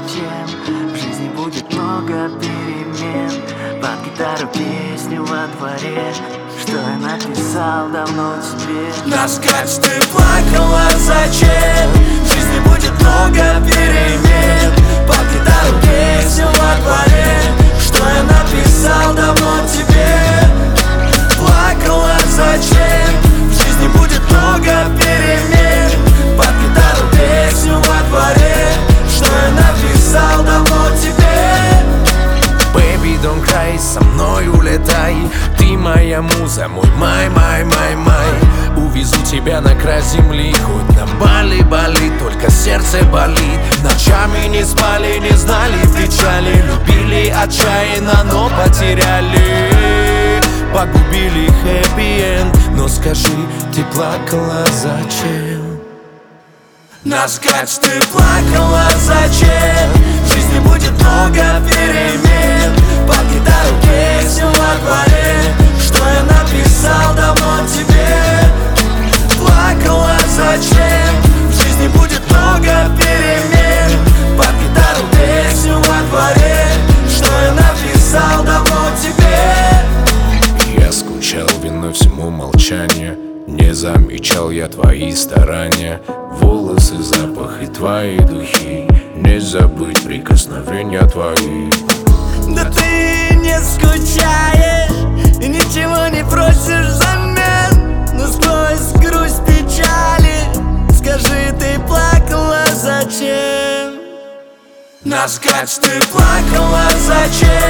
зачем. В жизни будет много перемен. Под гитару песню во дворе, что я написал давно тебе. Наскать ты плакала, зачем? В жизни будет много перемен. Под гитару песню во дворе, что я написал давно тебе. Плакала, зачем? В жизни будет много перемен. Под гитару песню во дворе, что я написал давно тебе. Baby, don't cry, со мной улетай. Ты моя муза, мой май. Увезу тебя на край земли, хоть на Бали болит, только сердце болит. Ночами не спали, не знали печали, любили отчаянно, но потеряли. Погубили хэппи-энд, но скажи, ты плакала зачем? Наскать ты плакала, зачем? В жизни будет много перемен. Под гитару песню во дворе, что я написал давно тебе. Плакала, зачем? В жизни будет много перемен. Под гитару песню во дворе, что я написал давно тебе. Я скучал виной всему молчание, не замечал я твои старания. Волосы, запах и твои духи, не забыть прикосновения твои. Да ты не скучаешь и ничего не просишь взамен. Но сквозь грусть печали скажи, ты плакала зачем? Наскать ты плакала зачем?